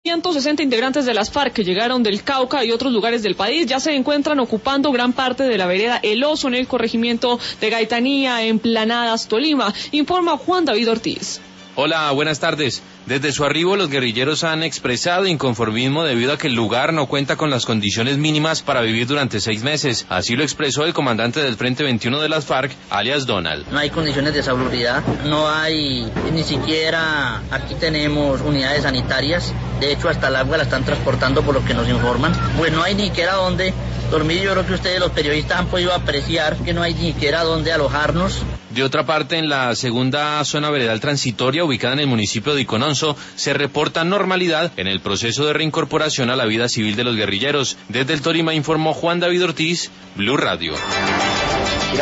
160 integrantes de las FARC que llegaron del Cauca y otros lugares del país ya se encuentran ocupando gran parte de la vereda El Oso en el corregimiento de Gaitanía, en Planadas, Tolima, informa Juan David Ortiz. Hola, buenas tardes. Desde su arribo, los guerrilleros han expresado inconformismo debido a que el lugar no cuenta con las condiciones mínimas para vivir durante 6 meses. Así lo expresó el comandante del Frente 21 de las FARC, alias Donald. No hay condiciones de salubridad, no hay ni siquiera, aquí tenemos unidades sanitarias. De hecho, hasta el agua la están transportando por lo que nos informan. Pues no hay ni siquiera dónde dormir. Yo creo que ustedes, los periodistas, han podido apreciar que no hay ni siquiera dónde alojarnos. De otra parte, en la segunda zona veredal transitoria, ubicada en el municipio de Icononso, se reporta normalidad en el proceso de reincorporación a la vida civil de los guerrilleros. Desde el Tolima informó Juan David Ortiz, Blue Radio.